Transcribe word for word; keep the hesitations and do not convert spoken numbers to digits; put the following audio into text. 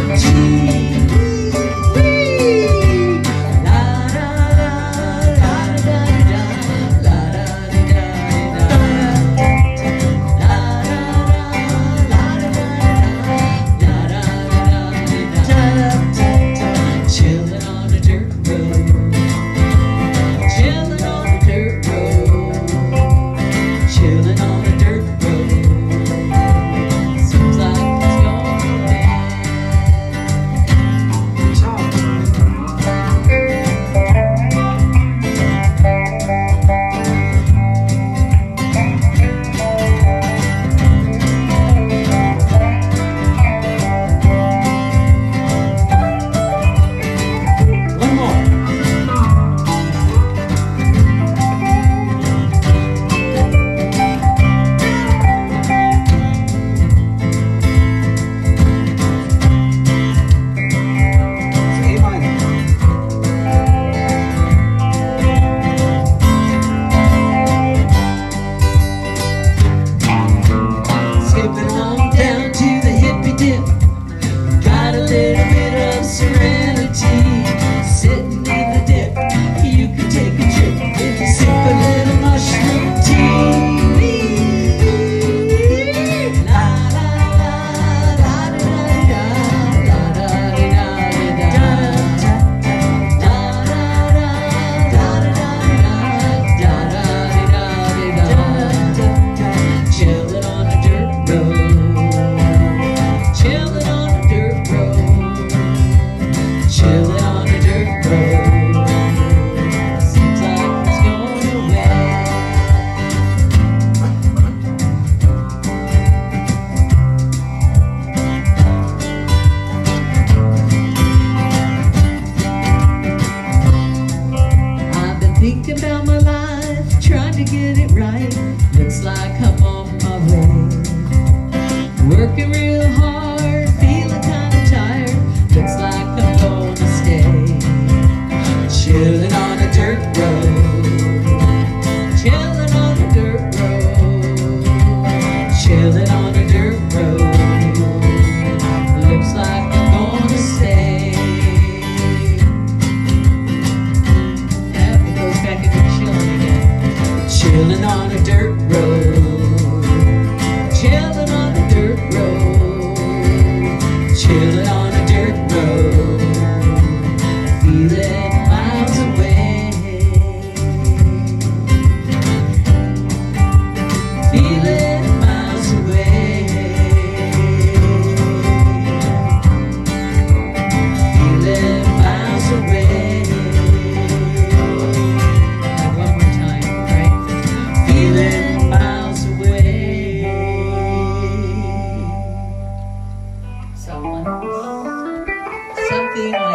Working real hard, feeling kinda tired. Looks like I'm gonna stay. Chilling on a dirt road. Chilling on a dirt road. Chilling on a dirt road. Looks like I'm gonna stay. Yeah, it goes back into chilling again. Chilling on a dirt road. Chilling on a dirt road. Chilling on a dirt road. Feeling miles away. Feeling miles away. Feeling miles away. One more time, right? Feeling miles away. Someone, something